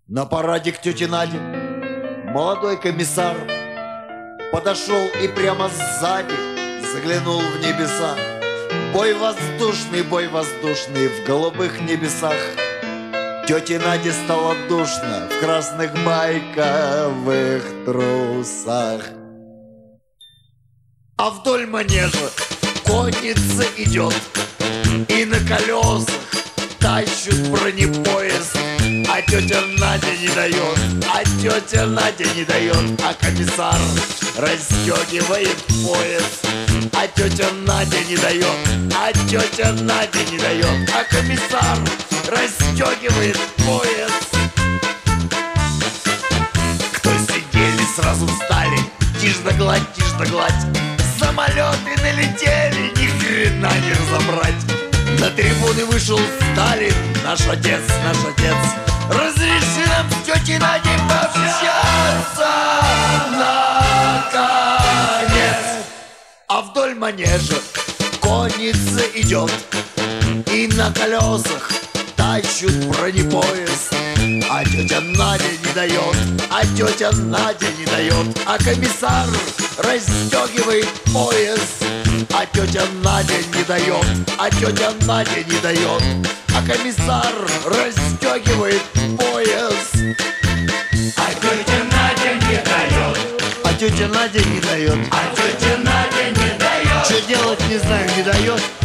На параде к тете Наде молодой комиссар подошел и прямо сзади заглянул в небеса. Бой воздушный, в голубых небесах. Тете Наде стало душно в красных байковых трусах. А вдоль манежа конница идет, и на колесах тащут бронепоезд. А тетя Надя не дает, а комиссар расстегивает пояс. А тетя Надя не дает, а комиссар расстегивает пояс. Кто сидели, сразу встали, тишь да гладь. Самолеты налетели, ни хрена не разобрать. На трибуны вышел Сталин, наш отец. Разреши нам с тетей Надей пообщаться, наконец. А вдоль манежа конница идет, и на колесах тащут бронепоезд. А тетя Надя не дает, а комиссар расстегивает пояс. А тетя Надя не дает, а комиссар расстегивает пояс. А тетя Надя не дает, а тетя Надя не дает. Что делать, не знаю, не дает.